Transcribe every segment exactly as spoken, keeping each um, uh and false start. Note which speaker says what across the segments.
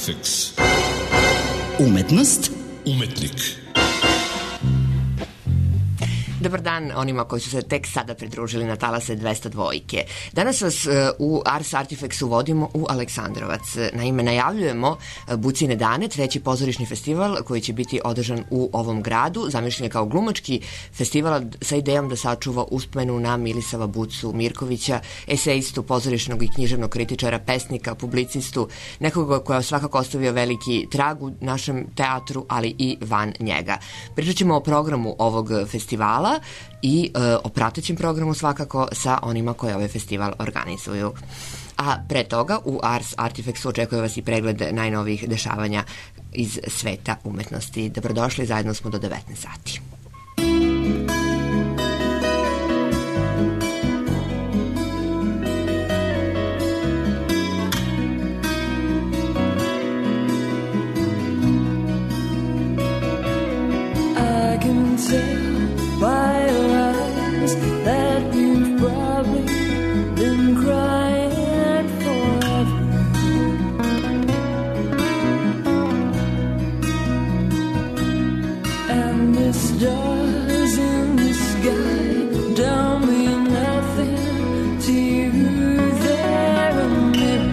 Speaker 1: Artifex.
Speaker 2: Umetnost.
Speaker 1: Umetnik.
Speaker 3: Dobar dan onima koji su se tek sada pridružili na talase dvesta dvojke. Danas vas u Ars Artifexu vodimo u Aleksandrovac. Naime, najavljujemo Bucine dane, treći pozorišni festival koji će biti održan u ovom gradu, zamišljen je kao glumački festival sa idejom da sačuva uspomenu na Milisava Bucu Mirkovića, esejistu, pozorišnog i književnog kritičara, pesnika, publicistu, nekoga koja je svakako ostavio veliki trag u našem teatru, ali i van njega. Pričat ćemo o programu ovog festivala i e, o pratećem programu svakako sa onima koji ovaj festival organizuju. A pre toga u Ars Artifexu očekuje vas i pregled najnovijih dešavanja iz sveta umetnosti. Dobrodošli, zajedno smo do devetnaest sati.
Speaker 4: I can tell by your eyes that you've probably been crying forever. And the stars in the sky don't mean nothing to you. They're a mirror.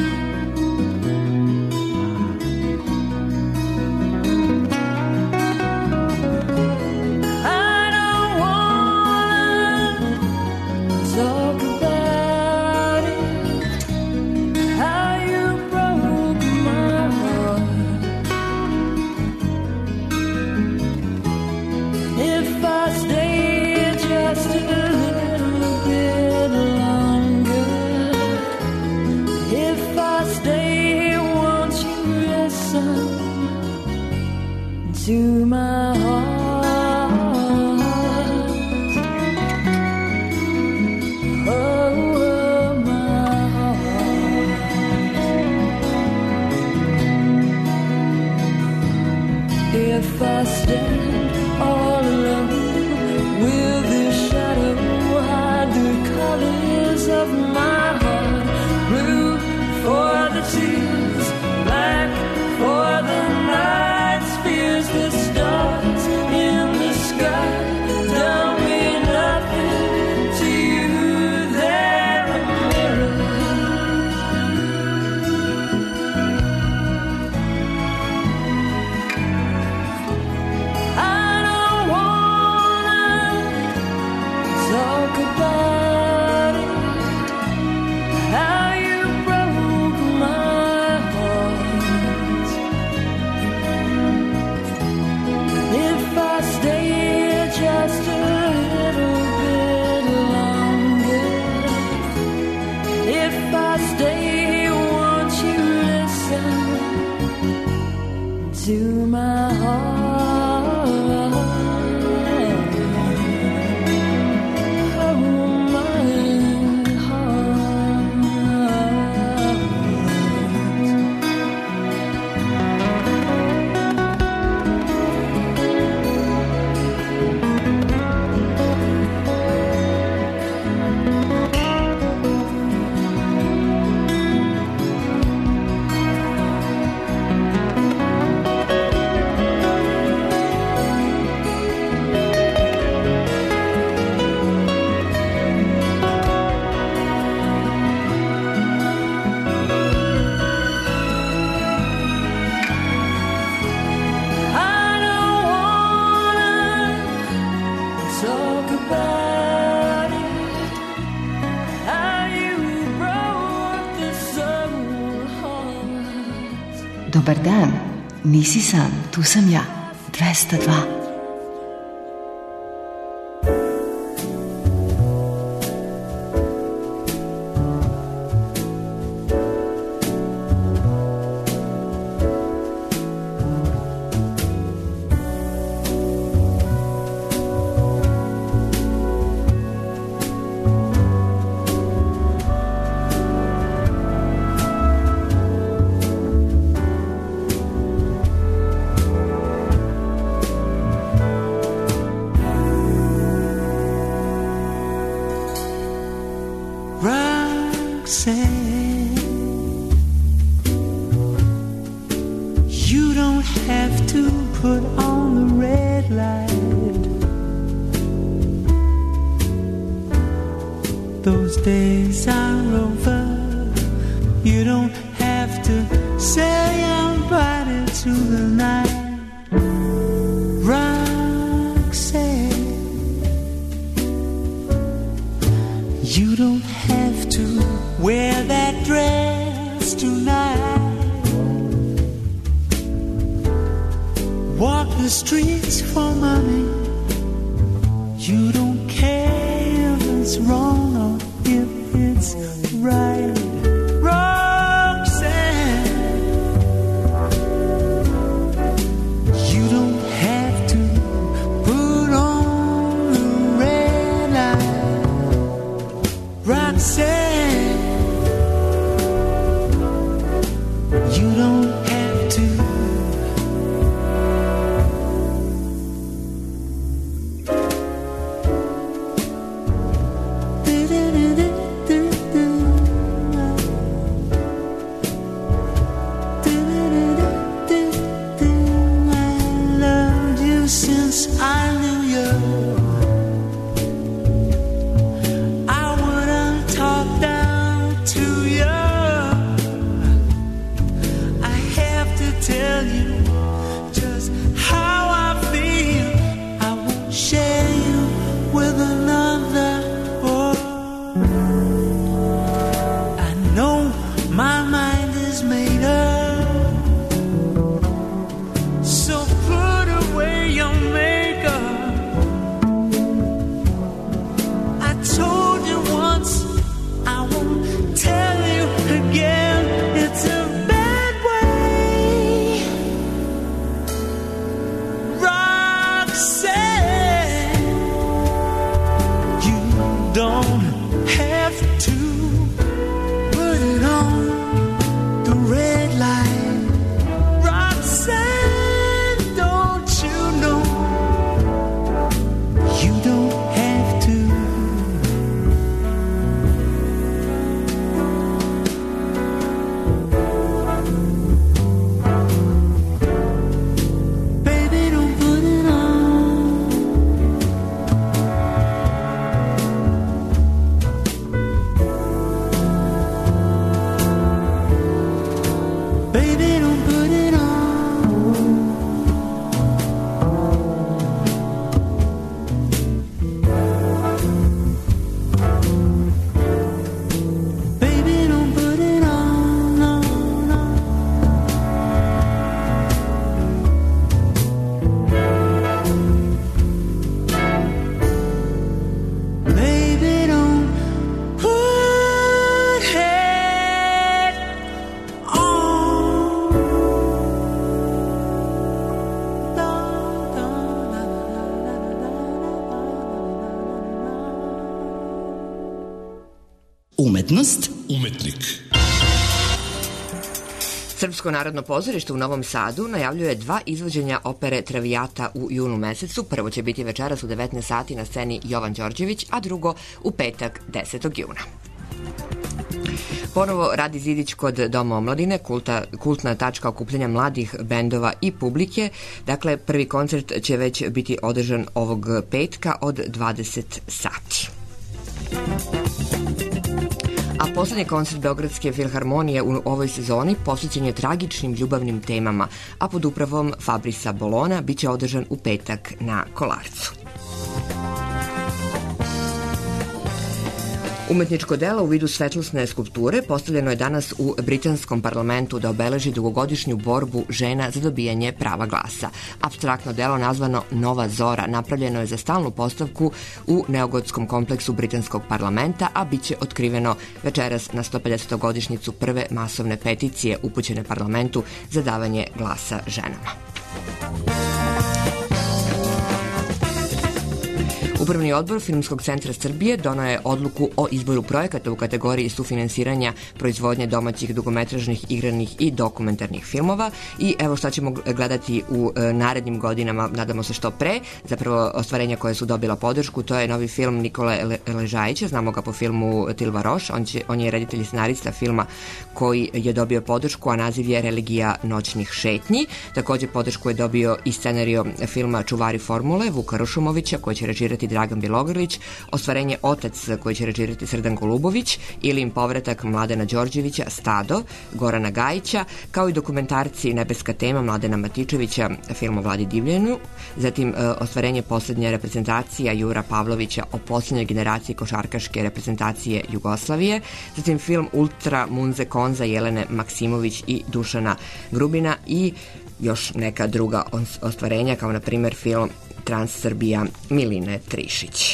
Speaker 4: Talk about it, how you broke my heart. If I stay just a little bit longer, if I stay, won't you listen to my heart? If I stand all alone, will this shadow hide the colors of my heart? Blue for the tears, black for the nights, fears the stars in the sky don't mean nothing to you. They're a mirror. Talk about it, how you broke my heart. If I stay just a little bit longer, if I stay, won't you listen to my heart?
Speaker 5: Dobar dan, nisi sam, tu sam ja, dvesta dva.
Speaker 4: light. Those days are over. You don't have to say I'm body to the night. Roxanne, you don't have to wear that dress tonight. Walk the streets for money. You don't care if it's wrong or if it's right.
Speaker 2: Umetnost.
Speaker 1: Umetnik.
Speaker 3: Srpsko narodno pozorište u Novom Sadu najavljuje dva izvođenja opere Traviata u junu mesecu. Prvo će biti večeras u devetnaest sati na sceni Jovan Đorđević, a drugo u petak desetog juna. Ponovo Radi Zidić kod Doma omladine, kulta, kultna tačka okupljanja mladih bendova i publike. Dakle, prvi koncert će već biti održan ovog petka od dvadeset sati. A poslednji koncert Beogradske filharmonije u ovoj sezoni posvećen je tragičnim ljubavnim temama, a pod upravom Fabrisa Bolona biće održan u petak na Kolarcu. Umetničko delo u vidu svetlosne skulpture postavljeno je danas u britanskom parlamentu da obeleži dugogodišnju borbu žena za dobijanje prava glasa. Apstraktno delo nazvano Nova Zora napravljeno je za stalnu postavku u Neogotskom kompleksu britanskog parlamenta, a biće otkriveno večeras na sto pedesete godišnjicu prve masovne peticije upućene parlamentu za davanje glasa ženama. Upravni odbor Filmskog centra Srbije donao je odluku o izboru projekata u kategoriji sufinansiranja proizvodnje domaćih dugometražnih, igranih i dokumentarnih filmova i evo šta ćemo gledati u narednim godinama, nadamo se što pre, zapravo ostvarenja koje su dobila podršku, to je novi film Nikole Ležajića, znamo ga po filmu Tilva Roš, on, će, on je reditelj i scenarista filma koji je dobio podršku, a naziv je Religija noćnih šetnji. Takođe podršku je dobio i scenario filma Čuvari formule Vuka Rušumovića koji će režirati Dragan Bilogrlić, ostvarenje Otac koji će režirati Srdan Golubović ili im povratak Mladena Đorđevića Stado, Gorana Gajića, kao i dokumentarci Nebeska tema Mladena Matičevića, film o Vladi Divljanu, zatim ostvarenje Poslednja reprezentacija Jura Pavlovića o posljednjoj generaciji košarkaške reprezentacije Jugoslavije, zatim film Ultra Munze Konza Jelene Maksimović i Dušana Grubina i još neka druga ostvarenja, kao na primer film Trans Srbija Miline Trišić.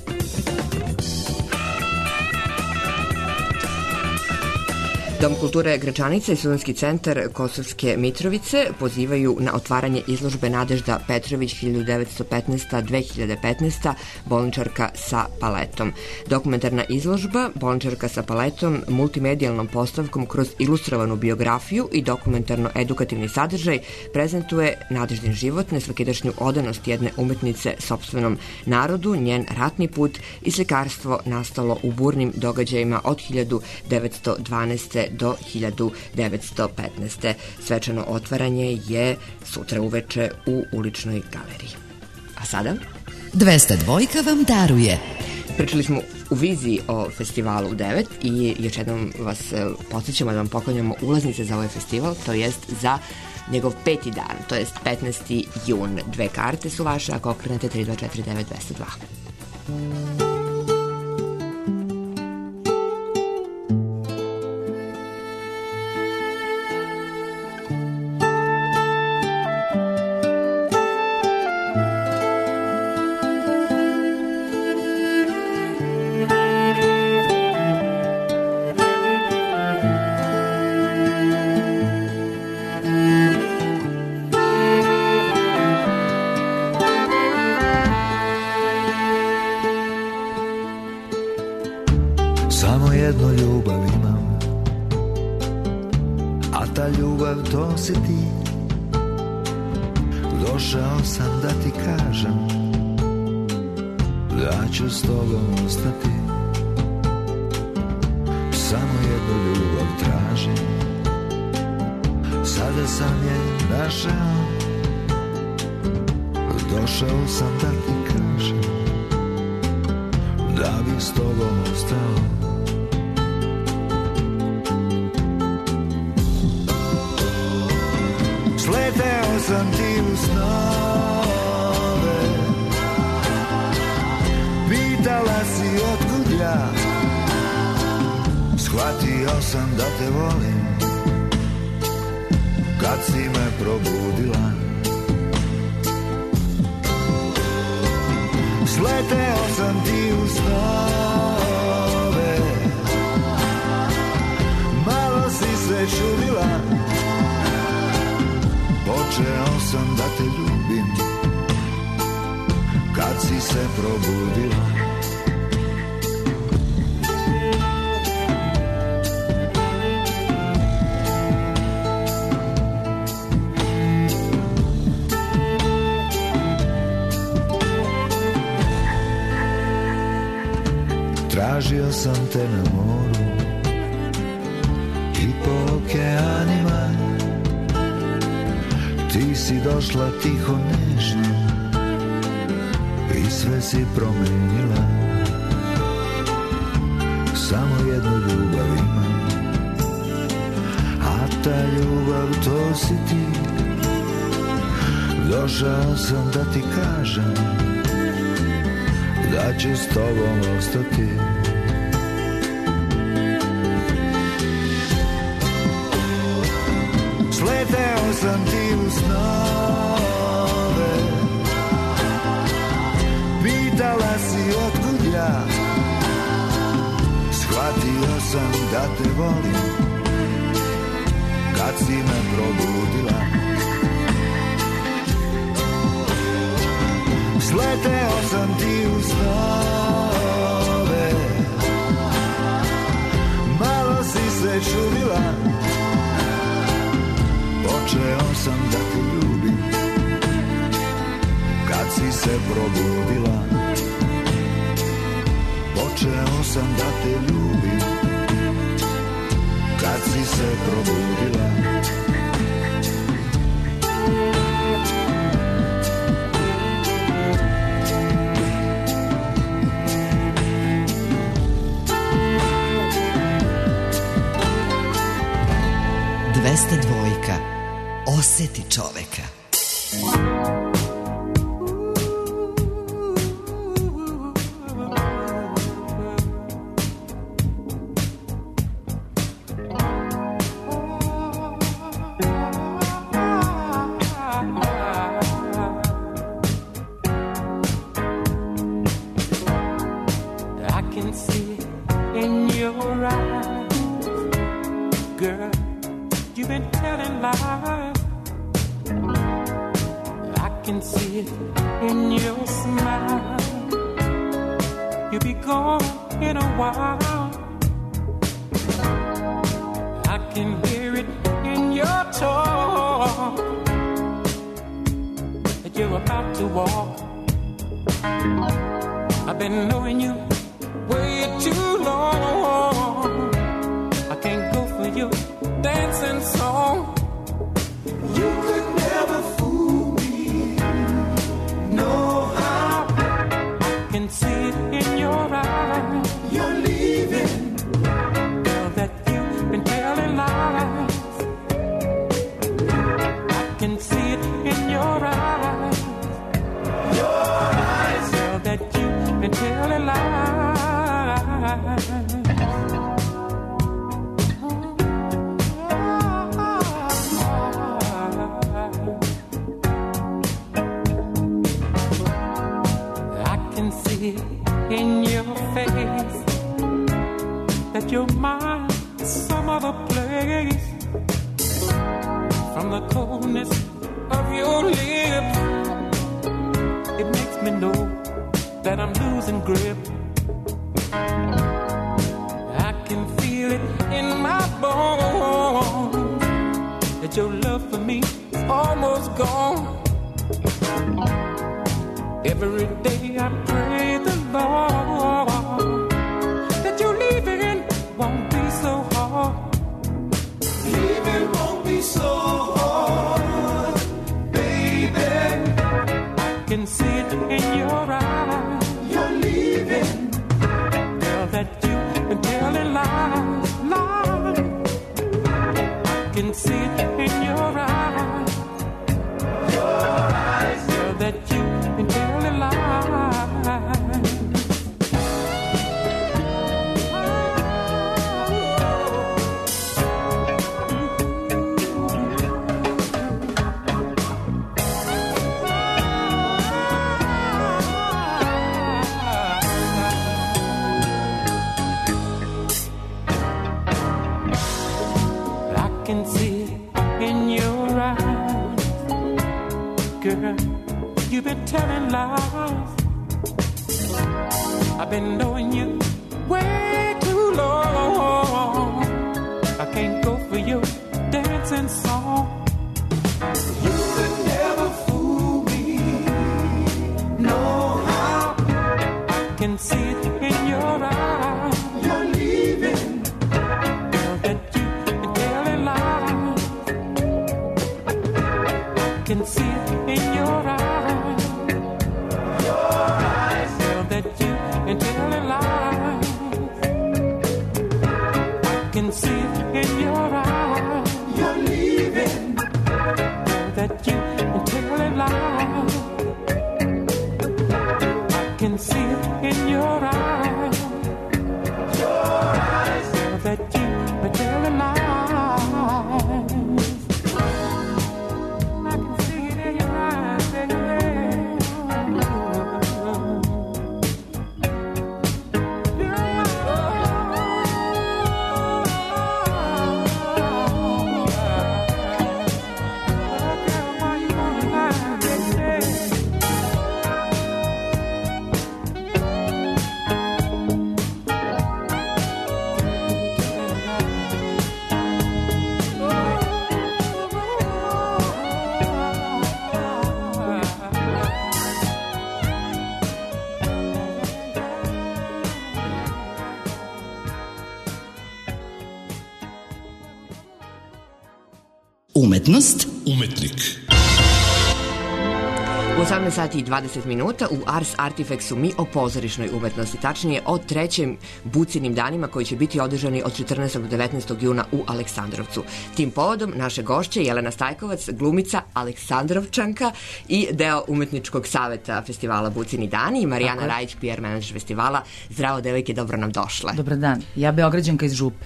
Speaker 3: Dom kulture Gračanica i Studentski centar Kosovske Mitrovice pozivaju na otvaranje izložbe Nadežda Petrović hiljadu devetsto petnaesta do dve hiljade petnaeste. Bolničarka sa paletom. Dokumentarna izložba Bolničarka sa paletom multimedijalnom postavkom kroz ilustrovanu biografiju i dokumentarno-edukativni sadržaj prezentuje Nadeždin život, nesvakidašnju odanost jedne umetnice sopstvenom narodu, njen ratni put i slikarstvo nastalo u burnim događajima od hiljadu devetsto dvanaeste. do hiljadu devetsto petnaeste. Svečano otvaranje je sutra uveče u uličnoj galeriji. A sada?
Speaker 2: dvesta dva vam daruje.
Speaker 3: Pričali smo u viziji o festivalu u devet i još jednom vas podsjećamo da vam poklanjamo ulaznice za ovaj festival, to jest za njegov peti dan, to jest petnaesti jun. Dve karte su vaše ako okrenete tri dva četiri devet dva zero dva.
Speaker 1: Samo jednu ljubav imam, a ta ljubav to si ti. Došao sam da ti kažem da ću s tobom ostati. Samo jednu ljubav tražim, sada sam je našao. Došao sam da ti kažem da bi s tobom ostao. Sleteo sam ti u snove, pitala si otkud ja, shvatio sam da te volim kad si me probudila. Sleteo sam ti u snove, malo si se čudila. Počeo sam da te ljubim kad si se probudila. Tražio sam te na moru i po okeanima. Ti si došla tiho nežno i sve si promenila. Samo jednu ljubav imam, a ta ljubav to si ti. Došao sam da ti kažem da ću s tobom ostati. Sleteo sam ti u snove, pitala si otkud ja, shvatio sam da te volim kad si me probudila. spleteo sam ti u snove. Malo si se čudila, počeo sam da te ljubim. Kad si se probudila, počeo sam da te ljubim. Kad si se probudila.
Speaker 2: dvesta dvojka. Oseti čoveka. Umetnost,
Speaker 6: Umetnik.
Speaker 3: U osamnaest sati i dvadeset minuta u Ars Artifexu mi o pozorišnoj umetnosti, tačnije o trećim Bucinim danima koji će biti održani od četrnaestog do devetnaestog juna u Aleksandrovcu. Tim povodom naše gošće Jelena Stajkovac, glumica, Aleksandrovčanka i deo umetničkog saveta festivala Bucini dani, i Marijana Rajić, P R menadžer festivala. Zdravo, devojke, dobro nam došle.
Speaker 7: Dobar dan, ja Beograđanka iz Župe.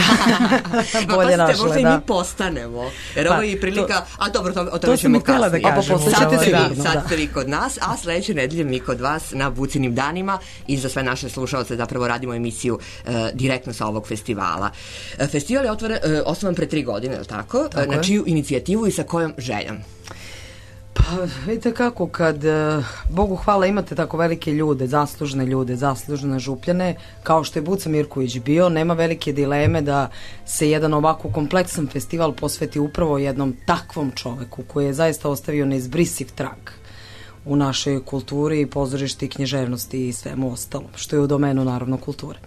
Speaker 3: Bolje našle, možda da. I mi postanemo, jer ovo je i prilika, to, a dobro, to, o tome ćemo kasnije.
Speaker 7: Da kažem,
Speaker 3: sad,
Speaker 7: da,
Speaker 3: ste
Speaker 7: da,
Speaker 3: vi, sad ste vi kod nas, a sledeće nedelje mi kod vas na Bucinim danima, i za sve naše slušalce zapravo radimo emisiju uh, direktno sa ovog festivala. Uh, festival je otvore, uh, osnovan pre tri godine, je li tako? tako uh, na čiju inicijativu i sa kojom željom?
Speaker 8: Pa vidite kako, kad Bogu hvala imate tako velike ljude, zaslužne ljude, zaslužne Župljane, kao što je Buca Mirković bio, nema velike dileme da se jedan ovako kompleksan festival posveti upravo jednom takvom čoveku koji je zaista ostavio neizbrisiv trag u našoj kulturi, pozorišti, književnosti i svemu ostalom, što je u domenu naravno kulture.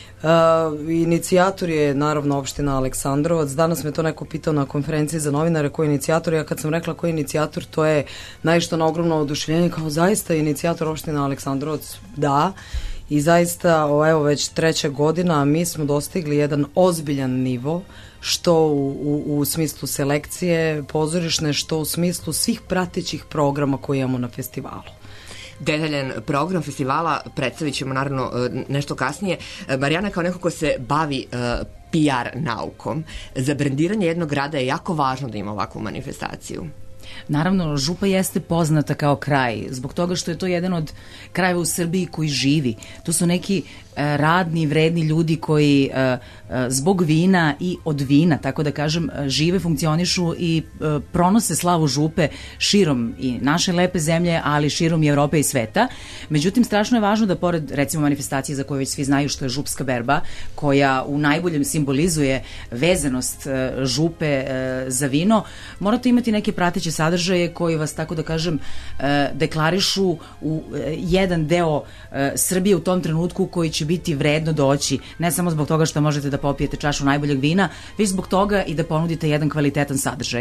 Speaker 8: Uh, inicijator je naravno opština Aleksandrovac. Danas me to neko pitao na konferenciji za novinare ko je inicijator. Ja kad sam rekla ko je inicijator, to je naišlo na ogromno oduševljenje, kao zaista je inicijator opština Aleksandrovac. Da, i zaista evo već treća godina mi smo dostigli jedan ozbiljan nivo, što u, u, u smislu selekcije pozorišne, što u smislu svih pratećih programa koje imamo na festivalu.
Speaker 3: Detaljan program festivala predstavit ćemo naravno nešto kasnije. Marijana, kao neko ko se bavi uh, P R naukom, za brendiranje jednog grada je jako važno da ima ovakvu manifestaciju.
Speaker 7: Naravno, Župa jeste poznata kao kraj, zbog toga što je to jedan od krajeva u Srbiji koji živi. To su neki e, radni, vredni ljudi koji e, e, zbog vina i od vina, tako da kažem, žive, funkcionišu i e, pronose slavu Župe širom i naše lepe zemlje, ali širom i Evrope i sveta. Međutim, strašno je važno da pored, recimo, manifestacije za koju već svi znaju što je Župska berba, koja u najboljem simbolizuje vezanost e, Župe e, za vino, morate imati neke prateće sadržaje koji vas, tako da kažem, deklarišu u jedan deo Srbije u tom trenutku koji će biti vredno doći, ne samo zbog toga što možete da popijete čašu najboljeg vina, već zbog toga i da ponudite jedan kvalitetan sadržaj.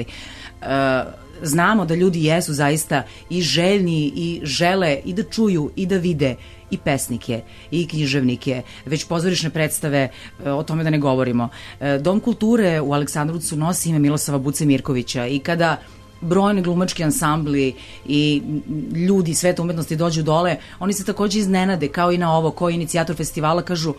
Speaker 7: Znamo da ljudi jesu zaista i željni i žele i da čuju i da vide i pesnike i književnike, već pozorišne predstave, o tome da ne govorimo. Dom kulture u Aleksandrovcu nosi ime Milosava Buce Mirkovića i kada brojni glumački ansambli i ljudi sveta umetnosti dođu dole, oni se takođe iznenade, kao i na ovo, ko je inicijator festivala, kažu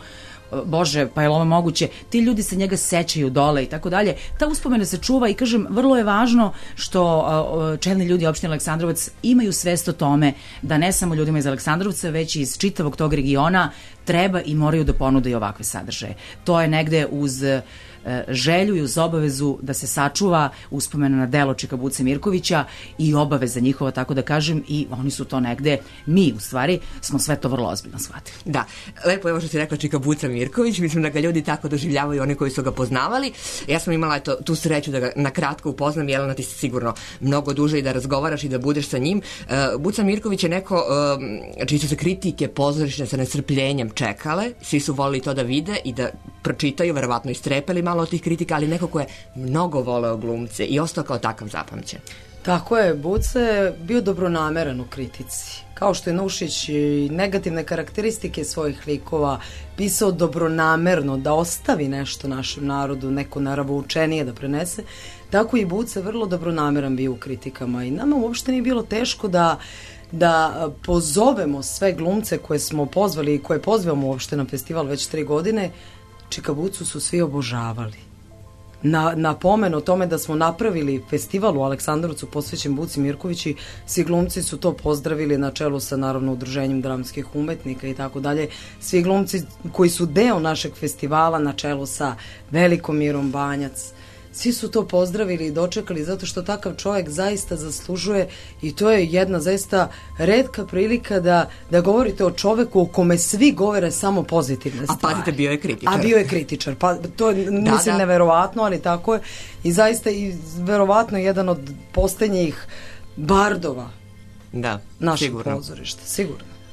Speaker 7: Bože, pa je li ovo moguće? Ti ljudi se njega sećaju dole i tako dalje. Ta uspomena se čuva i kažem, vrlo je važno što uh, čelni ljudi opštine Aleksandrovac imaju svest o tome da ne samo ljudima iz Aleksandrovca, već i iz čitavog tog regiona treba i moraju da ponude i ovakve sadržaje. To je negde uz uh, želju i uz obavezu da se sačuva uspomena na delo Čika Buce Mirkovića i obaveza njihova, tako da kažem, i oni su to negde, mi u stvari smo sve to vrlo ozbiljno shvatili.
Speaker 3: Da, lepo je ovo što si rekla Čika Buca Mirković, mislim da ga ljudi tako doživljavaju, oni koji su ga poznavali. Ja sam imala eto, tu sreću da ga na kratko upoznam, Jelena, ti si sigurno mnogo duže i da razgovaraš i da budeš sa njim. Uh, Buca Mirković je neko uh, čiji su se kritike pozorišne sa nestrpljenjem čekale, svi su volili to da vide i da pročitaju, verovatno istrepeli malo od tih kritika, ali neko ko je mnogo voleo glumce i ostao kao takav zapamćen.
Speaker 8: Tako je, Buca je bio dobronameran u kritici. Kao što je Nušić i negativne karakteristike svojih likova pisao dobronamerno da ostavi nešto našem narodu, neko naravoučenije da prenese, tako i Buca vrlo dobronameran bio u kritikama i nama uopšte nije bilo teško da da pozovemo sve glumce koje smo pozvali i koje pozivamo uopšte na festival već tri godine. Čika Bucu su svi obožavali. Na, na pomen o tome da smo napravili festival u Aleksandrovcu posvećen Buci Mirkovići, svi glumci su to pozdravili na čelu sa naravno udruženjem dramskih umetnika i tako dalje. Svi glumci koji su deo našeg festivala na čelu sa Velikomirom Banjac, svi su to pozdravili i dočekali zato što takav čovjek zaista zaslužuje i to je jedna zaista retka prilika da, da govorite o čoveku o kome svi govore samo pozitivne stvari.
Speaker 3: A pazite, bio je kritičar.
Speaker 8: A bio je kritičar. Pa, to je, da, mislim, da. neverovatno, ali tako je. I zaista i verovatno jedan od posljednjih bardova
Speaker 3: da,
Speaker 8: našeg
Speaker 3: sigurno.
Speaker 8: pozorišta. Sigurno.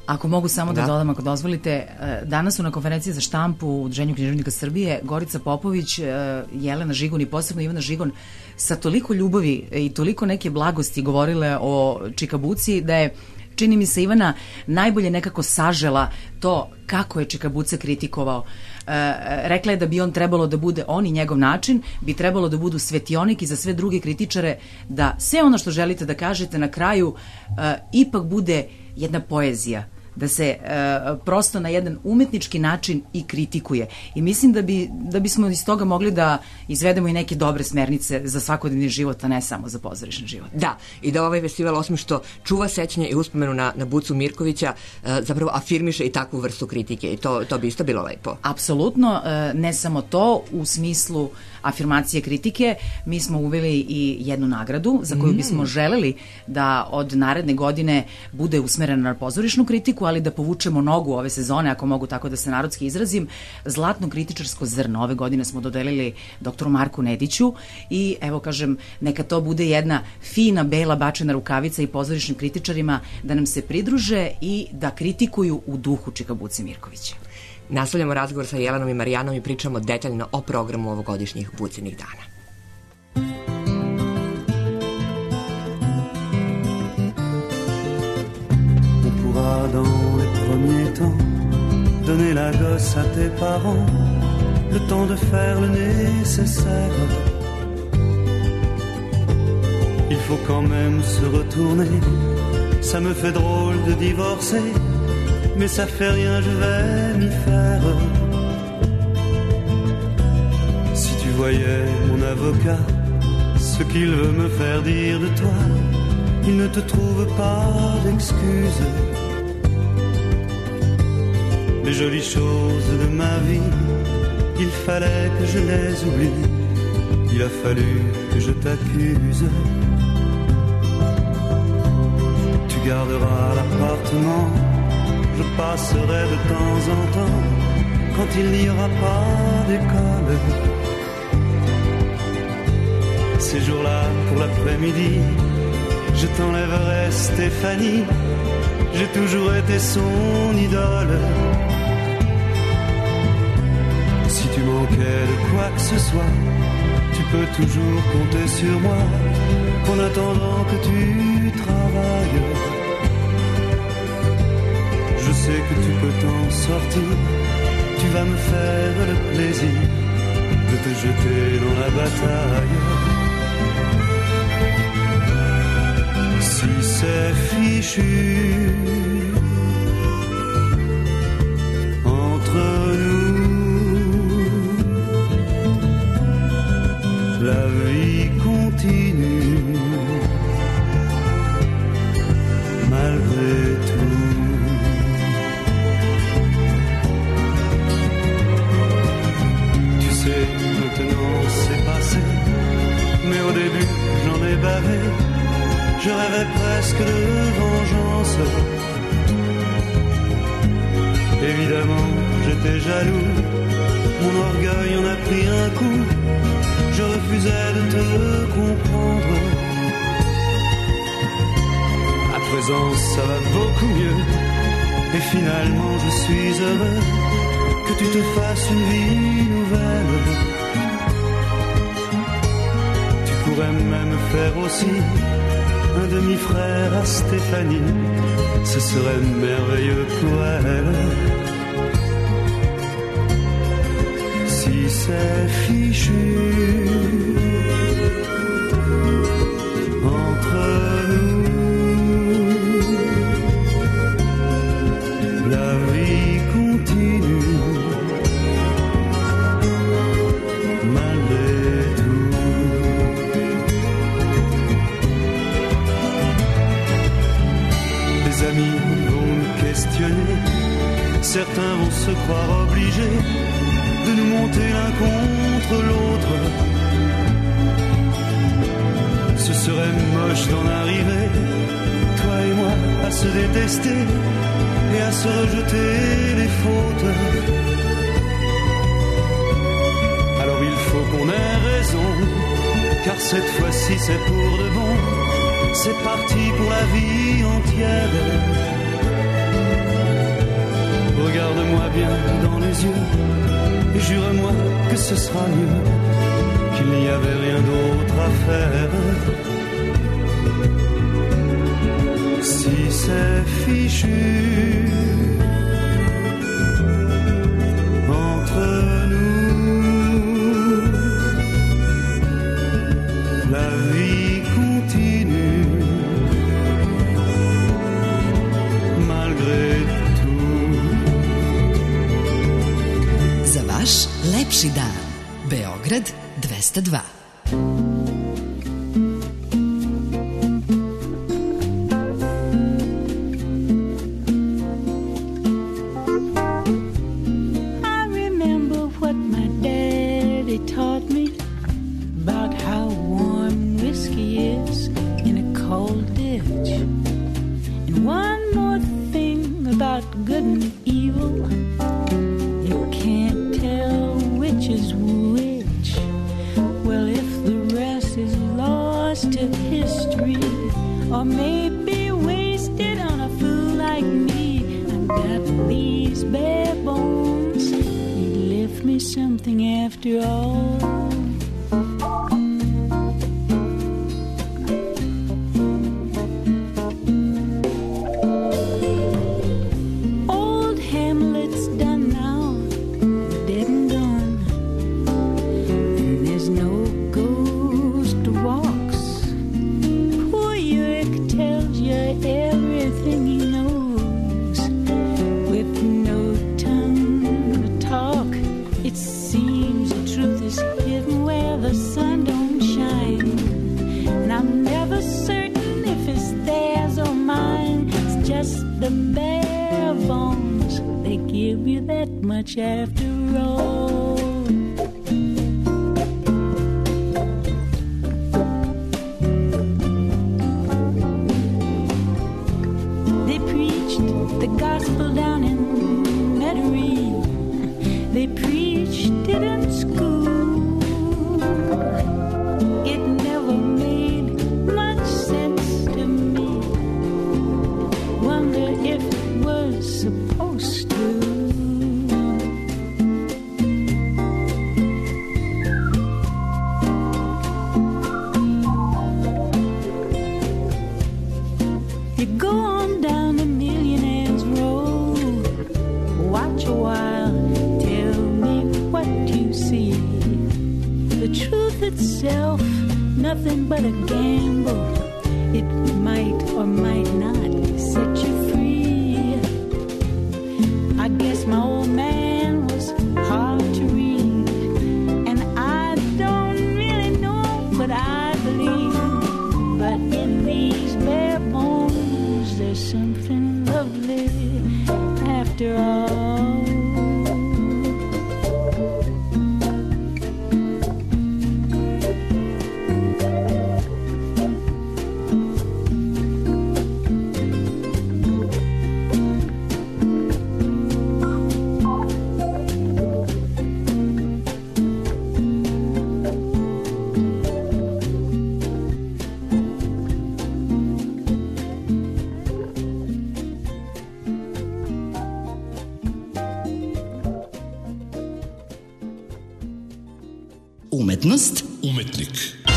Speaker 7: Ako mogu samo da,
Speaker 3: Da.
Speaker 7: dodam, ako dozvolite, e, danas su na konferenciji za štampu u Udruženju književnika Srbije Gorica Popović, e, Jelena Žigon i posebno Ivana Žigon sa toliko ljubavi i toliko neke blagosti govorile o Čikabuci da je, čini mi se, Ivana najbolje nekako sažela to kako je Čikabuca kritikovao. E, rekla je da bi on trebalo da bude, on i njegov način, bi trebalo da budu svetionik i za sve druge kritičare, da sve ono što želite da kažete na kraju e, ipak bude jedna poezija, da se e, prosto na jedan umetnički način i kritikuje. I mislim da bi da bismo iz toga mogli da izvedemo i neke dobre smernice za svakodnevni život, a ne samo za pozorišni život.
Speaker 3: Da, i da ovaj festival, osim što čuva sećanje i uspomenu na, na Bucu Mirkovića, e, zapravo afirmiše i takvu vrstu kritike i to, to bi isto bilo lepo.
Speaker 7: Apsolutno, e, ne samo to, u smislu afirmacije kritike, mi smo uveli i jednu nagradu za koju bismo želeli da od naredne godine bude usmerena na pozorišnu kritiku, ali da povučemo nogu ove sezone, ako mogu tako da se narodski izrazim. Zlatno kritičarsko zrno ove godine smo dodelili doktoru Marku Nediću i evo kažem, neka to bude jedna fina bela bačena rukavica i pozorišnim kritičarima da nam se pridruže i da kritikuju u duhu Čikabuce Mirkovića.
Speaker 3: Nastavljamo razgovor sa Jelenom i Marijanom i pričamo detaljno o programu ovogodišnjih Bucinih dana.
Speaker 6: On pourra dans les premiers temps donner la gosse à tes parents, le temps de faire le nécessaire. Il faut quand même se retourner, ça me fait drôle de divorcer, mais ça fait rien, je vais m'y faire. Si tu voyais mon avocat, ce qu'il veut me faire dire de toi, il ne te trouve pas d'excuses. Les jolies choses de ma vie, il fallait que je les oublie, il a fallu que je t'accuse. Tu garderas l'appartement, je passerai de temps en temps quand il n'y aura pas d'école. Ces jours-là, pour l'après-midi, je t'enlèverai Stéphanie, j'ai toujours été son idole. Si tu manquais de quoi que ce soit, tu peux toujours compter sur moi, en attendant que tu travailles. Je sais que tu peux t'en sortir, tu vas me faire le plaisir de te jeter dans la bataille. Si c'est fichu entre nous, la vie continue malgré tout. Maintenant c'est passé, mais au début j'en ai bavé, je rêvais presque de vengeance. Évidemment j'étais jaloux, mon orgueil en a pris un coup, je refusais de te comprendre. À présent ça va beaucoup mieux, et finalement je suis heureux que tu te fasses une vie nouvelle. Tu pourrais même faire aussi un demi-frère à Stéphanie, ce serait merveilleux pour elle. Si c'est fichu entre nous, la vie continue malgré tout. Les amis vont me questionner, certains vont se croire obligés de nous monter l'un contre l'autre. Ce serait moche d'en arriver, toi et moi, à se détester et à se rejeter les fautes. Alors il faut qu'on ait raison, car cette fois-ci c'est pour de bon, c'est parti pour la vie entière. Regarde-moi bien dans les yeux et jure-moi que ce sera mieux, qu'il n'y avait rien d'autre à faire. Si c'est fichu entre nous, la vie continue malgré tout.
Speaker 2: Za vaš lepši dan. Beograd dvesta dva. Umetnost,
Speaker 9: umetnik.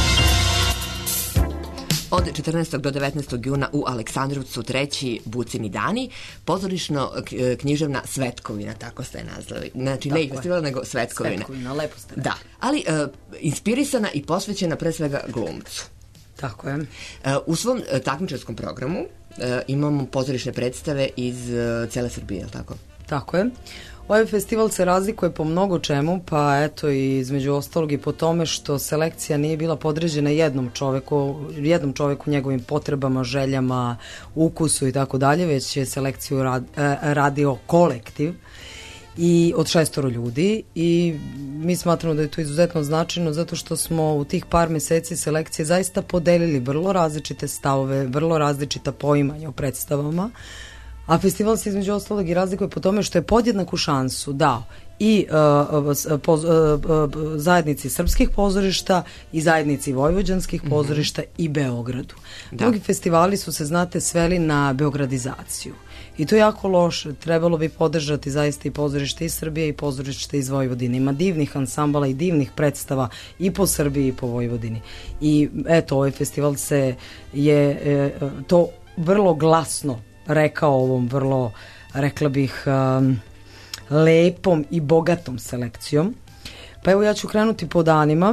Speaker 3: Od četrnaestog do devetnaestog juna u Aleksandrovcu treći Bucini dani, pozorišno književna svetkovina, tako ste je nazvali. Znači, ne i festival, nego svetkovina.
Speaker 8: Svetkovina, lepo ste.
Speaker 3: Da, ali uh, inspirisana i posvećena pre svega glumcu.
Speaker 8: Tako je. Uh,
Speaker 3: u svom uh, takmičarskom programu uh, imamo pozorišne predstave iz uh, cele Srbije, je li tako?
Speaker 8: Tako je. Ovaj festival se razlikuje po mnogo čemu, pa eto i između ostalog i po tome što selekcija nije bila podređena jednom čoveku, jednom čoveku, njegovim potrebama, željama, ukusu i tako dalje, već je selekciju rad, radio kolektiv i od šestoro ljudi i mi smatramo da je to izuzetno značajno zato što smo u tih par meseci selekcije zaista podelili vrlo različite stavove, vrlo različita poimanja o predstavama. A festival se između ostalog i razlikuje po tome što je podjednaku šansu dao i uh, poz, uh, uh, zajednici srpskih pozorišta i zajednici vojvođanskih pozorišta mm-hmm. i Beogradu. Da. Drugi festivali su se, znate, sveli na beogradizaciju. I to je jako loše. Trebalo bi podržati zaista i pozorište iz Srbije i pozorište iz Vojvodine. Ima divnih ansambala i divnih predstava i po Srbiji i po Vojvodini. I eto, ovaj festival se je e, to vrlo glasno rekao ovom vrlo, rekla bih, um, lepom i bogatom selekcijom. Pa evo ja ću krenuti po danima.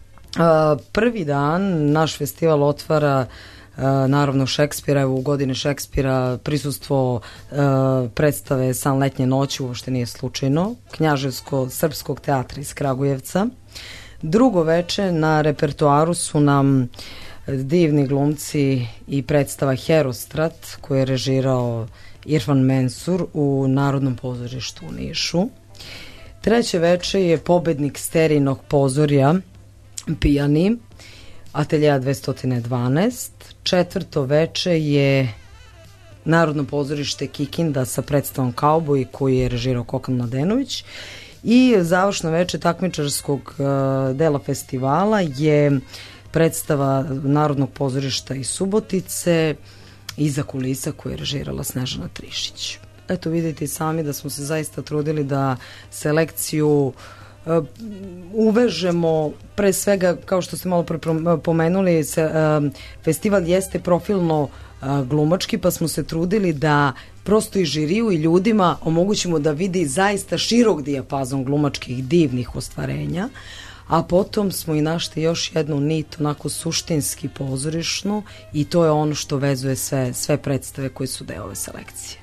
Speaker 8: Uh, prvi dan naš festival otvara Uh, naravno Šekspira, evo u godini Šekspira prisustvo uh, predstave San letnje noći, uopšte nije slučajno, Knjaževsko-srpskog teatra iz Kragujevca. Drugo veče na repertoaru su nam divni glumci i predstava Herostrat koju je režirao Irfan Mensur u Narodnom pozorištu u Nišu. Treće veče je pobednik Sterinog pozorja Pijani, Ateljeja dvesta dvanaest. Četvrto veče je Narodno pozorište Kikinda sa predstavom Kauboj koju je režirao Kokan Mladenović. I završno veče takmičarskog uh, dela festivala je predstava Narodnog pozorišta iz Subotice Iza kulisa koju je režirala Snežana Trišić. Eto, vidite i sami da smo se zaista trudili da selekciju Uh, uvežemo, pre svega, kao što ste malo pre pomenuli, se, uh, festival jeste profilno uh, glumački, pa smo se trudili da prosto i žiriju i ljudima omogućimo da vidi zaista širok dijapazon glumačkih divnih ostvarenja, a potom smo i našli još jednu nit, onako suštinski pozorišnu, i to je ono što vezuje sve, sve predstave koje su deo ove selekcije.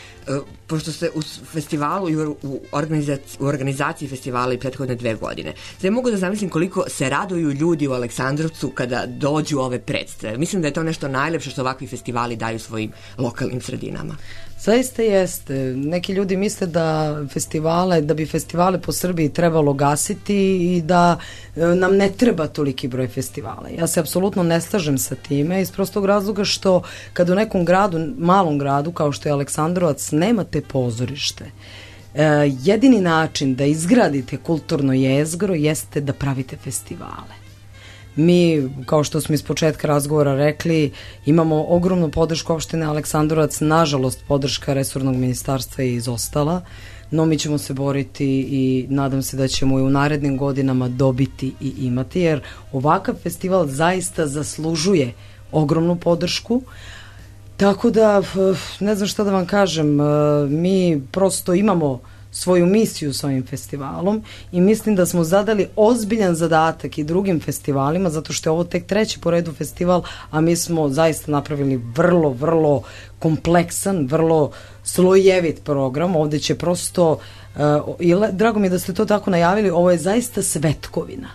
Speaker 3: Pošto ste u festivalu i u organizaciji, u organizaciji festivala i prethodne dve godine, da mogu da zamislim koliko se raduju ljudi u Aleksandrovcu kada dođu ove predstave. Mislim da je to nešto najlepše što ovakvi festivali daju svojim lokalnim sredinama.
Speaker 8: Zaista jeste. Neki ljudi misle da festivale, da bi festivale po Srbiji trebalo gasiti i da nam ne treba toliki broj festivala. Ja se apsolutno ne slažem sa time iz prostog razloga što kad u nekom gradu, malom gradu kao što je Aleksandrovac, nemate pozorište, jedini način da izgradite kulturno jezgro jeste da pravite festivale. Mi, kao što smo iz početka razgovora rekli, imamo ogromnu podršku opštine Aleksandrovac, nažalost podrška resornog ministarstva je izostala, no mi ćemo se boriti i nadam se da ćemo i u narednim godinama dobiti i imati, jer ovakav festival zaista zaslužuje ogromnu podršku. Tako da, ne znam šta da vam kažem, mi prosto imamo svoju misiju s ovim festivalom i mislim da smo zadali ozbiljan zadatak i drugim festivalima, zato što je ovo tek treći po redu festival, a mi smo zaista napravili vrlo, vrlo kompleksan, vrlo slojevit program. Ovde će prosto, uh, i drago mi je da ste to tako najavili, ovo je zaista svetkovina.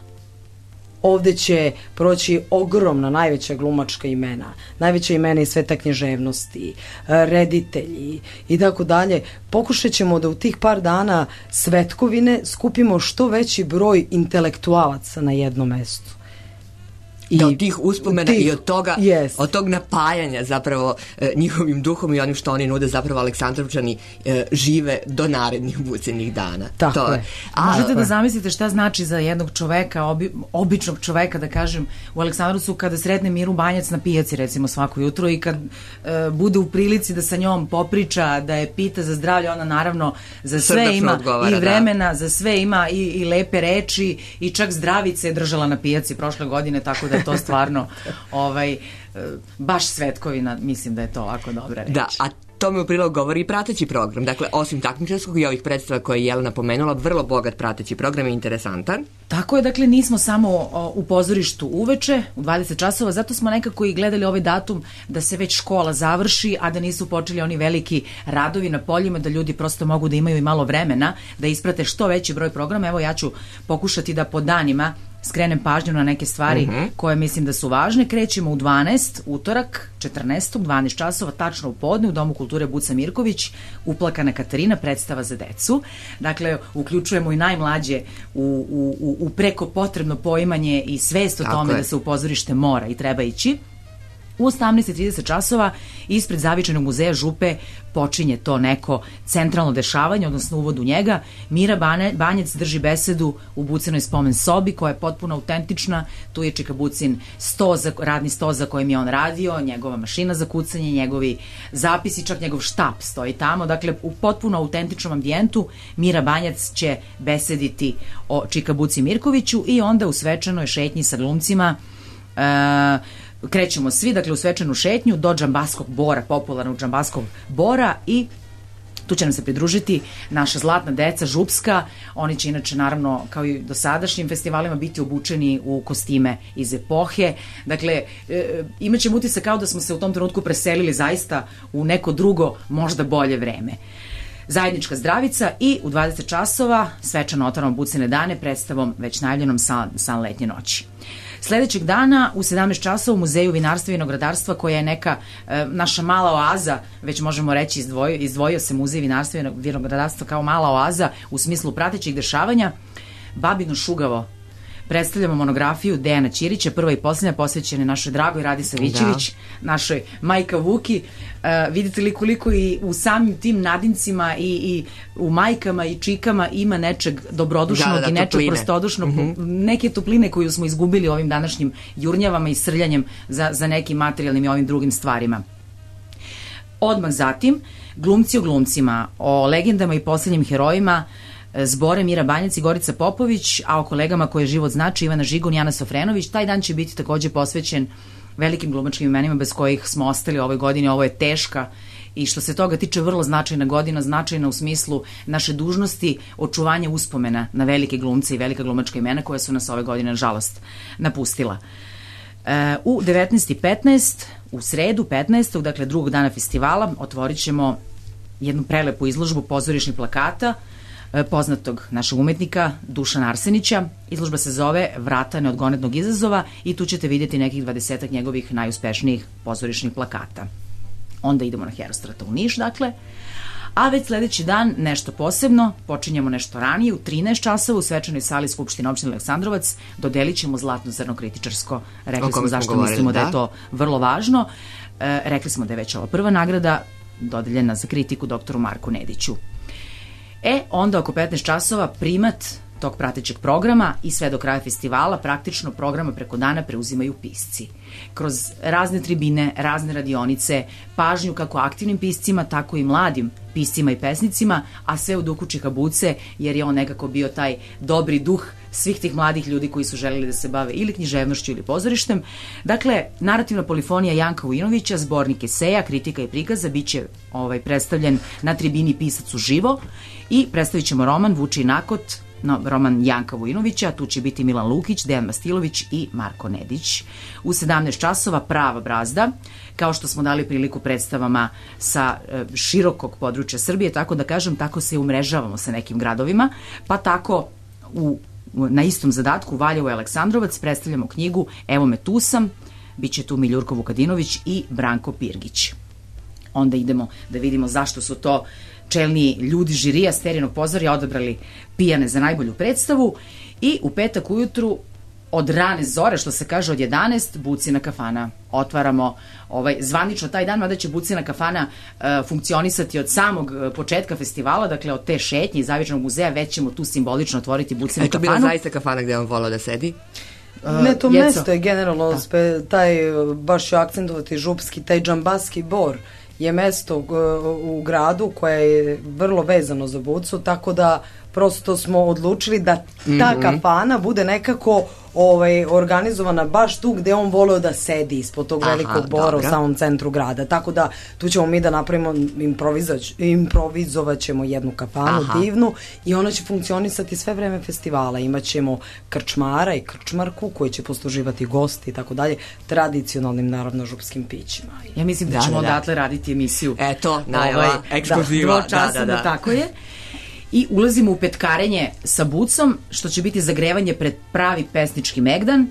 Speaker 8: Ovde će proći ogromna, najveća glumačka imena, najveća imena iz sveta književnosti, reditelji i tako dalje. Pokušat ćemo da u tih par dana svetkovine skupimo što veći broj intelektualaca na jednom mestu.
Speaker 3: I da od tih uspomena tih, i od toga,
Speaker 8: yes.
Speaker 3: od tog napajanja zapravo e, njihovim duhom i onim što oni nude, zapravo Aleksandrovčani e, žive do narednih bucenih dana.
Speaker 8: Tako
Speaker 3: to
Speaker 8: je.
Speaker 7: A, možete da zamislite šta znači za jednog čoveka, obi, običnog čoveka, da kažem, u Aleksandrovcu kada sretne Miru Banjac na pijaci recimo svako jutro i kad e, bude u prilici da sa njom popriča, da je pita za zdravlje, ona naravno za sve Srdačno ima odgovara, i vremena, da. Za sve ima i, i lepe reči i čak zdravice je držala na pijaci prošle godine, tako da to stvarno ovaj, baš svetkovina, mislim da je to ovako dobra reč.
Speaker 3: Da, a tome u prilog govori i prateći program. Dakle, osim takmičarskog i ovih predstava koje je Jelena pomenula, vrlo bogat prateći program je interesantan.
Speaker 7: Tako je, dakle, nismo samo o, u pozorištu uveče, u dvadeset časova, zato smo nekako i gledali ovaj datum da se već škola završi, a da nisu počeli oni veliki radovi na poljima, da ljudi prosto mogu da imaju i malo vremena, da isprate što veći broj programa. Evo, ja ću pokušati da po danima skrenem pažnju na neke stvari uh-huh. koje mislim da su važne. Krećemo u dvanaest, utorak, četrnaestog, dvanaest časova, tačno u podne, u Domu kulture Buca Mirković, Uplakana Katarina, predstava za decu. Dakle, uključujemo i najmlađe u, u, u preko potrebno poimanje i svest o tome da se u pozorište mora i treba ići. U osamnaest i trideset časova ispred Zavičajnog muzeja Župe počinje to neko centralno dešavanje, odnosno uvod u njega. Mira Bane, Banjac drži besedu u Bucinoj spomen sobi koja je potpuno autentična. Tu je Čika Bucin sto za, radni sto za kojim je on radio, njegova mašina za kucanje, njegovi zapisi, čak njegov štap stoji tamo. Dakle, u potpuno autentičnom ambijentu Mira Banjac će besediti o Čika Buci Mirkoviću i onda u svečanoj šetnji sa glumcima e, krećemo svi, dakle, u svečanu šetnju do Džambaskog bora, popularnog Džambaskog bora, i tu će nam se pridružiti naša zlatna deca župska. Oni će inače, naravno, kao i do sadašnjim festivalima, biti obučeni u kostime iz epohe. Dakle, e, imat ćemo utisak kao da smo se u tom trenutku preselili zaista u neko drugo, možda bolje vreme. Zajednička zdravica i u dvadeset časova svečano otvaramo Bucine dane predstavom već najavljenom San, San letnje noći. Sledećeg dana u sedamnaest časova u Muzeju vinarstva i vinogradarstva, koja je neka e, naša mala oaza, već možemo reći izdvojio, izdvojio se Muzej vinarstva i vinogradarstva kao mala oaza u smislu pratećih dešavanja. Babino šugavo. Predstavljamo monografiju Dejana Ćirića, prva i posljednja, posvećena našoj dragoj Radi Savićević, da. našoj majka Vuki. E, vidite li koliko i u samim tim nadincima i, i u majkama i čikama ima nečeg dobrodušnog, da, da, i nečeg topline. Prostodušnog, mm-hmm. neke topline koju smo izgubili ovim današnjim jurnjavama i srljanjem za, za nekim materijalnim i ovim drugim stvarima. Odmah zatim, glumci o glumcima, o legendama i posljednjim herojima, zbore Mira Banjac i Gorica Popović, a o kolegama koje život znači Ivana Žigon i Ana Sofrenović. Taj dan će biti takođe posvećen velikim glumačkim imenima bez kojih smo ostali ove godine. Ovo je teška i što se toga tiče vrlo značajna godina, značajna u smislu naše dužnosti očuvanja uspomena na velike glumce i velika glumačka imena koja su nas ove godine, nažalost, napustila. E, u devetnaest i petnaest, u sredu petnaestog, dakle drugog dana festivala, otvorit ćemo jednu prelepu izložbu pozorišnih plakata poznatog našeg umetnika Dušana Arsenića. Izložba se zove Vrata neodgonetnog izazova i tu ćete vidjeti nekih dvadesetak njegovih najuspešnijih pozorišnih plakata. Onda idemo na Herostrata u Niš, dakle. A već sledeći dan nešto posebno, počinjemo nešto ranije, u trinaest časova u svečanoj sali Skupštine opštine Aleksandrovac dodelit ćemo zlatno zrno kritičarsko. Rekli smo zašto govorili, mislimo da. da je to vrlo važno. E, rekli smo da je već ova prva nagrada dodeljena za kritiku doktoru Marku Nediću. E, onda oko petnaest časova primat tog pratećeg programa i sve do kraja festivala praktično programa preko dana preuzimaju pisci. Kroz razne tribine, razne radionice, pažnju kako aktivnim piscima, tako i mladim piscima i pesnicima, a sve u duhu Čika Buce, jer je on nekako bio taj dobri duh svih tih mladih ljudi koji su želeli da se bave ili književnošću ili pozorištem. Dakle, narativna polifonija Janka Vujinovića, zbornik eseja, kritika i prikaza, bit će ovaj, predstavljen na tribini Pisac uživo i predstavit ćemo roman Vuče i Nakot, no, roman Janka Vujinovića. Tu će biti Milan Lukić, Dejan Mastilović i Marko Nedić. U sedamnaest časova Prava brazda, kao što smo dali priliku predstavama sa e, širokog područja Srbije, tako da kažem, tako se umrežavamo sa nekim gradovima, pa tako u, na istom zadatku Valjevo i Aleksandrovac predstavljamo knjigu Evo me tu sam, bit će tu Miljurko Vukadinović i Branko Pirgić. Onda idemo da vidimo zašto su to čelni ljudi žirija Sterinog pozorja odabrali Pijane za najbolju predstavu. I u petak ujutru od rane zore, što se kaže od jedanaest, Bucina kafana. Otvaramo ovaj, zvanično taj dan, mada će Bucina kafana uh, funkcionisati od samog uh, početka festivala, dakle od te šetnje iz Zavičajnog muzeja, već ćemo tu simbolično otvoriti Bucinu kafanu.
Speaker 3: E to bila zaista kafana gde on volao da sedi?
Speaker 8: Uh, ne, to Jeco. Mesto je generalno, spe, taj, baš ću akcentovati župski, taj Džambaski bor je mesto uh, u gradu koje je vrlo vezano za Bucu, tako da prosto smo odlučili da ta mm-hmm. kafana bude nekako ovaj, organizovana baš tu gde on voleo da sedi ispod tog velikog bora u samom centru grada. Tako da tu ćemo mi da napravimo, improvizovat ćemo jednu kafanu Aha. divnu i ona će funkcionisati sve vreme festivala. Imaćemo krčmara i krčmarku koji će posluživati gosti i tako dalje, tradicionalnim naravno župskim pićima.
Speaker 7: Ja mislim da, da ćemo da, da. odatle raditi emisiju.
Speaker 3: Eto, najava, ovaj, ekskluziva.
Speaker 7: Da, da, da, da. Tako je. I ulazimo u petkarenje sa Bucom, što će biti zagrevanje pred pravi pesnički megdan,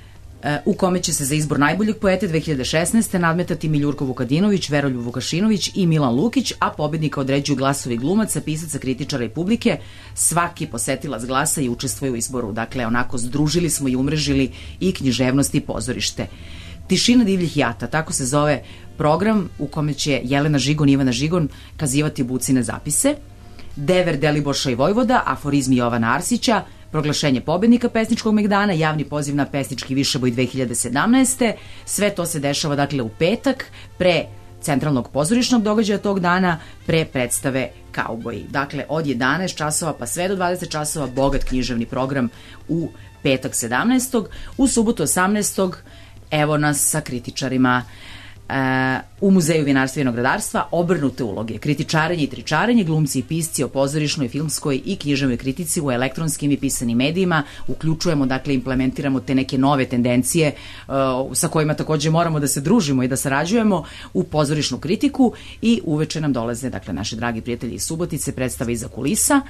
Speaker 7: u kome će se za izbor najboljeg poete dve hiljade šesnaeste nadmetati Miljurko Vukadinović, Veroljub Vukašinović i Milan Lukić, a pobednika određuju glasovi glumaca, pisaca, kritičara i publike. Svaki posetilac glasa i učestvuje u izboru. Dakle, onako združili smo i umrežili i književnost i pozorište. Tišina divljih jata, tako se zove program u kome će Jelena Žigon i Ivana Žigon kazivati bucine zapise. Dever Deliboša i Vojvoda, aforizmi Jovana Arsića, proglašenje pobednika pesničkog megdana, javni poziv na pesnički višeboj dve hiljade sedamnaeste. Sve to se dešava dakle u petak, pre centralnog pozorišnog događaja tog dana, pre predstave Kauboji. Dakle, od jedanaest časova pa sve do dvadeset časova bogat književni program u petak sedamnaestog. U subotu osamnaestog evo nas sa kritičarima Uh, u Muzeju vinarstva i vinogradarstva, obrnute uloge, kritičarenje i tričarenje, glumci i pisci o pozorišnoj, filmskoj i književnoj kritici u elektronskim i pisanim medijima. Uključujemo, dakle, implementiramo te neke nove tendencije uh, sa kojima takođe moramo da se družimo i da sarađujemo u pozorišnu kritiku i uveče nam dolaze, dakle, naši dragi prijatelji iz Subotice, predstave iza kulisa.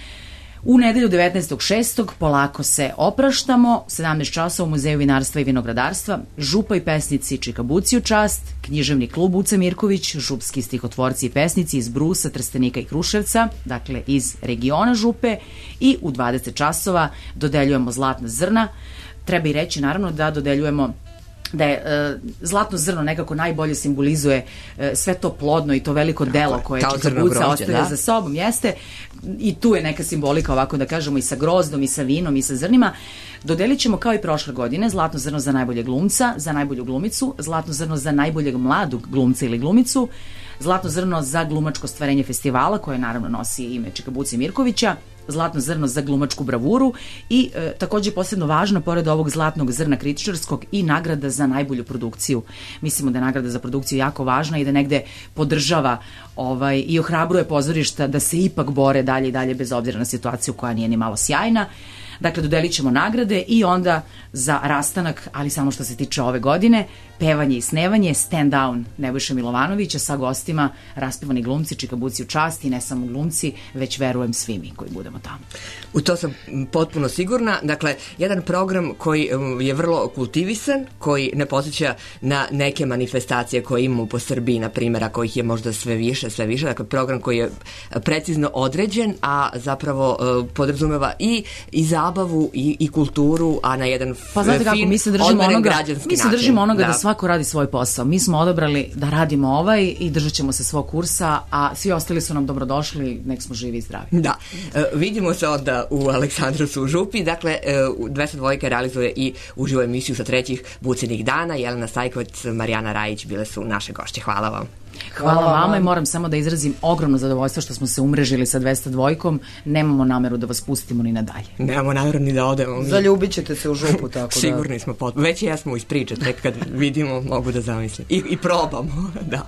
Speaker 7: U nedelju devetnaestog šestog polako se opraštamo, sedamnaest časova u Muzeju vinarstva i vinogradarstva, župa i pesnici Čika Buci u čast, književni klub Uce Mirković, župski stihotvorci i pesnici iz Brusa, Trstenika i Kruševca, dakle iz regiona Župe, i u dvadeset časova dodeljujemo zlatna zrna. Treba i reći naravno da dodeljujemo da je e, zlatno zrno nekako najbolje simbolizuje e, sve to plodno i to veliko delo koje Čika Buca ostavlja za sobom, jeste, i tu je neka simbolika, ovako da kažemo, i sa grozdom i sa vinom i sa zrnima. Dodelit ćemo kao i prošle godine zlatno zrno za najboljeg glumca, za najbolju glumicu, zlatno zrno za najboljeg mladog glumca ili glumicu, zlatno zrno za glumačko stvarenje festivala koje naravno nosi ime Čika Buce Mirkovića, zlatno zrno za glumačku bravuru i e, takođe posebno važno, pored ovog zlatnog zrna kritičarskog, i nagrada za najbolju produkciju. Mislimo da je nagrada za produkciju jako važna i da negde podržava ovaj, i ohrabruje pozorišta da se ipak bore dalje i dalje bez obzira na situaciju koja nije ni malo sjajna. Dakle, dodelit ćemo nagrade i onda za rastanak, ali samo što se tiče ove godine, pevanje i snevanje, stand down Nebojše Milovanovića sa gostima, raspevani glumci, Čika Buci u čast, i ne samo glumci, već verujem svi mi koji budemo tamo.
Speaker 3: U to sam potpuno sigurna. Dakle, jedan program koji je vrlo kultivisan, koji ne podsjeća na neke manifestacije koje imamo po Srbiji, na primjera, kojih je možda sve više, sve više. Dakle, program koji je precizno određen, a zapravo podrazumeva i, i zabavu i, i kulturu, a na jedan
Speaker 7: pa, znate kako, mi se držimo onoga, mi se držimo onoga da.
Speaker 3: da
Speaker 7: svako radi svoj posao. Mi smo odabrali da radimo ovaj i držat ćemo se svog kursa, a svi ostali su nam dobrodošli, nek smo živi i zdravi.
Speaker 3: Da. E, vidimo se onda u Aleksandrovcu u Župi. Dakle, e, dvesta dvojka realizuje i uživo emisiju sa trećih Bucinih dana. Jelena Stajkovac, Marijana Rajić bile su naše gošće. Hvala vam.
Speaker 7: Hvala, Hvala vama i moram samo da izrazim ogromno zadovoljstvo što smo se umrežili sa dvesta dvojkom. Nemamo nameru da vas pustimo ni nadalje.
Speaker 3: Nemamo nameru ni da odemo.
Speaker 8: Zaljubit ćete se u Župu, tako da.
Speaker 3: Sigurni smo potpuno. Već i ja smo iz priče, tek kad vidimo mogu da zamislim. I, i probamo, da.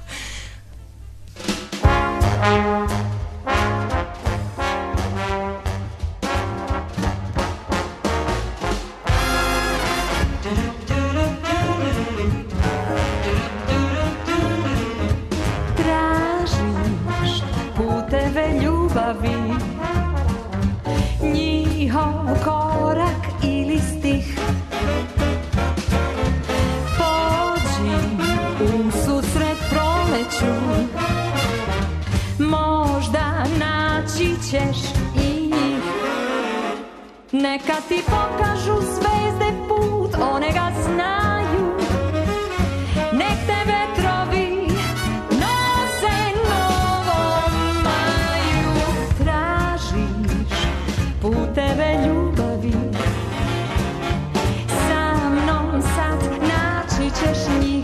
Speaker 9: Njihov korak ili stih, pođi u susret proleću, možda naći ćeš i njih. Neka ti pokažu zvezde put, one ga znaju, nek te vetrovi nose novom maju. Tražiš puteve ljubavi, sa mnom sad naći ćeš njih.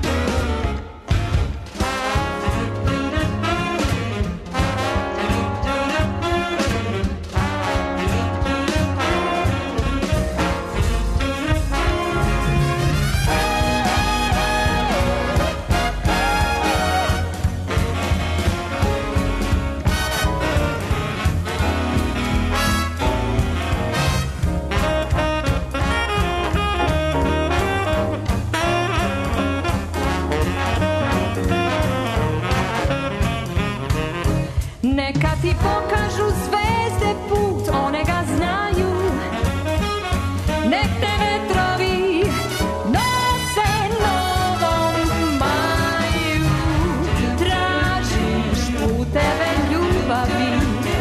Speaker 9: Neka ti pokažu zvezde put, one ga znaju, nek te vetrovi nose novom maju. Tražiš puteve ljubavi,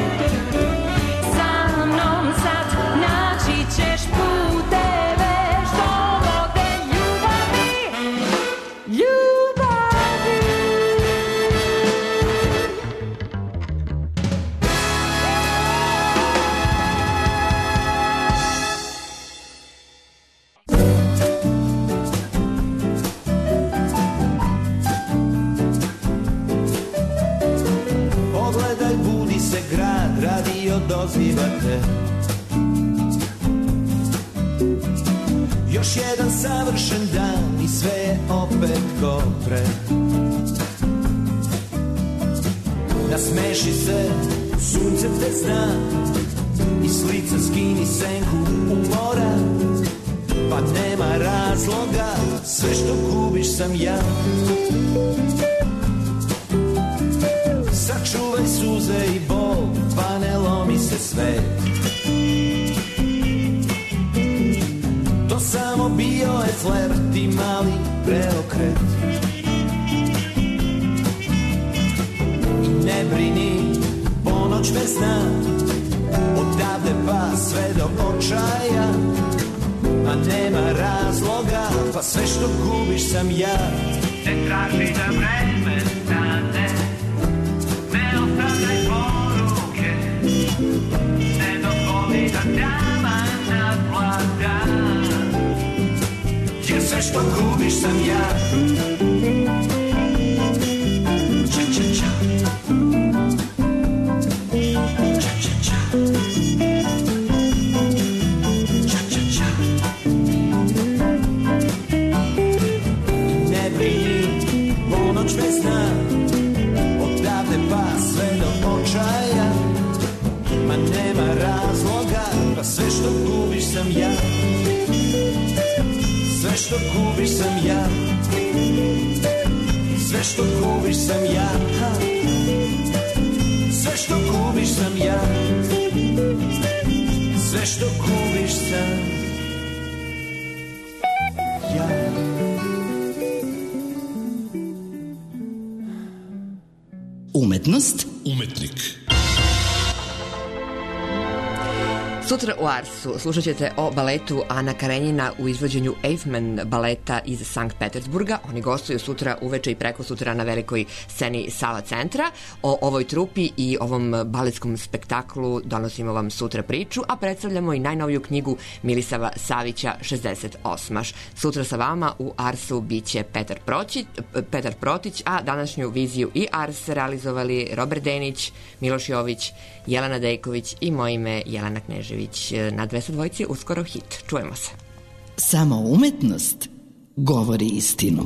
Speaker 9: sa mnom sad naći ćeš puteve što vode ljubavi.
Speaker 10: pozivate. Još jedan savršen dan i sve je opet ko pre. Nasmeši se, sunce te zna, i s lica skini senku u mora. Pa nema razloga, sve što gubiš sam ja. Sačuvaj suze i bol, pa ne lomi se sve. To samo bio je flert i mali preokret. I ne brini, ponoć bez sna, odavde pa sve do očaja. A nema razloga, pa sve što gubiš sam ja.
Speaker 11: Ne traži da vreme stane, ne ostavljaj poruke, ne dozvoli da dama nadvlada, jer sve što gubiš sam ja. Ča ča ča, ča ča ča, ča ča ča. Ne brini, ponoć bez sna, odavde pa sve do očaja. Ma nema razloga, pa sve što gubiš sam ja. Sve što gubiš sam ja. Sve što gubiš sam ja. Sve što gubiš sam ja. Sve što gubiš sam ja.
Speaker 2: Umetnost,
Speaker 12: umetnik.
Speaker 3: Sutra u Arsu slušat ćete o baletu Ana Karenjina u izvođenju Eifman baleta iz Sankt Petersburga. Oni gostuju sutra uveče i preko sutra na velikoj sceni Sala centra. O ovoj trupi i ovom baletskom spektaklu donosimo vam sutra priču, a predstavljamo i najnoviju knjigu Milisava Savića šezdeset osmaš. Sutra sa vama u Arsu biće Petar Protić, Petar Protić, a današnju viziju i Ars realizovali Robert Denić, Miloš Jović, Jelena Dejković i moje ime Jelena Knežević. Na dvesta dvojici uskoro hit. Čujemo se.
Speaker 2: Samo umetnost govori istinu.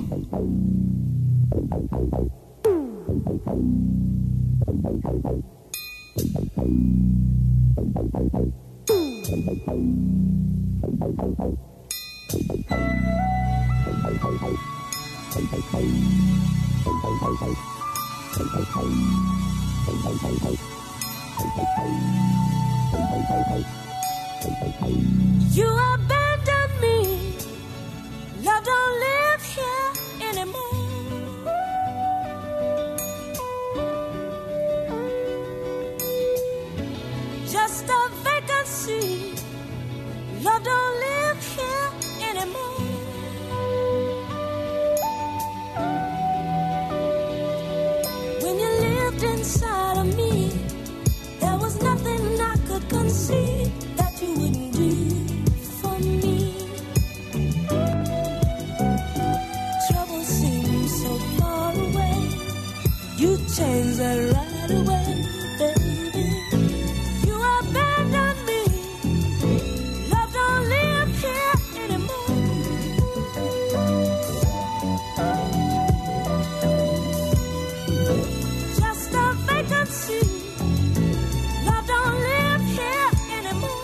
Speaker 4: You abandoned me, love don't live here anymore. Just a vacancy, love don't live here anymore. When you lived inside of me, there was nothing I could conceive that you wouldn't do for me. Trouble seems so far away, you changed that right away, baby. You abandoned me, love don't live here anymore. Just a vacancy, love don't live here anymore.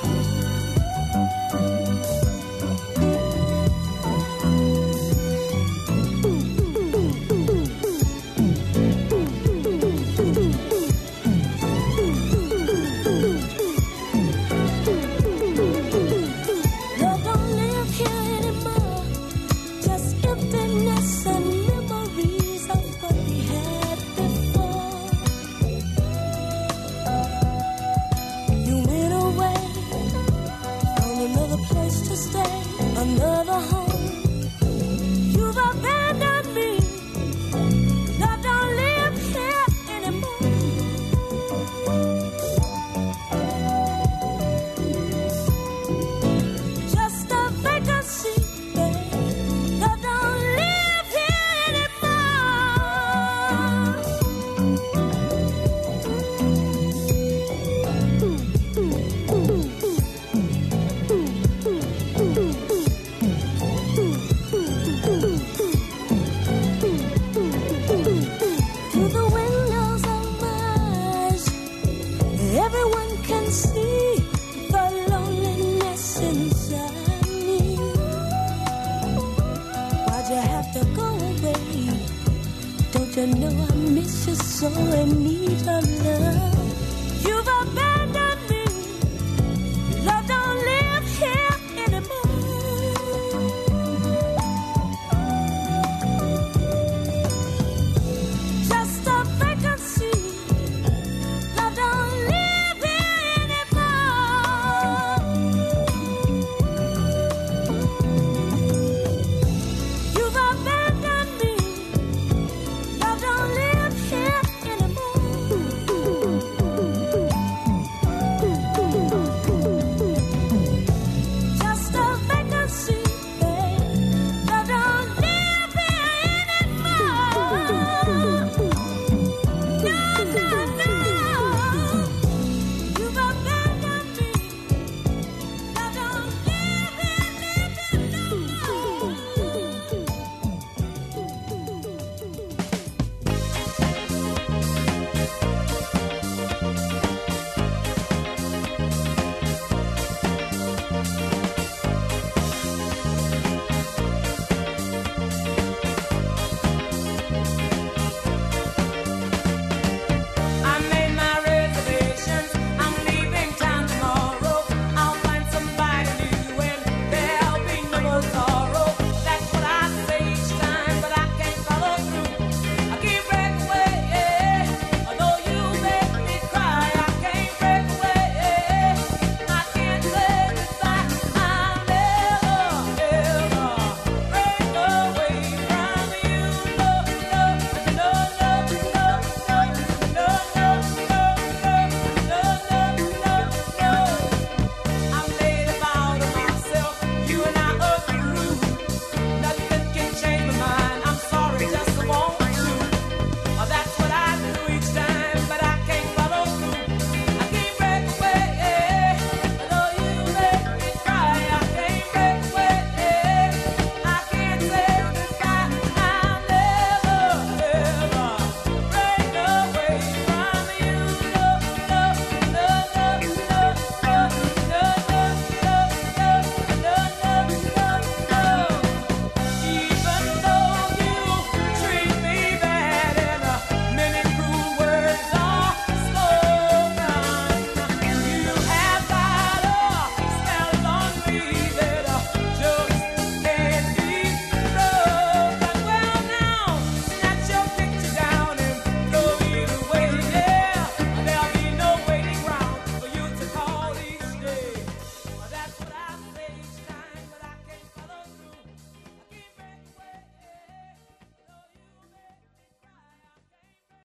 Speaker 4: you know I miss you so and need your love.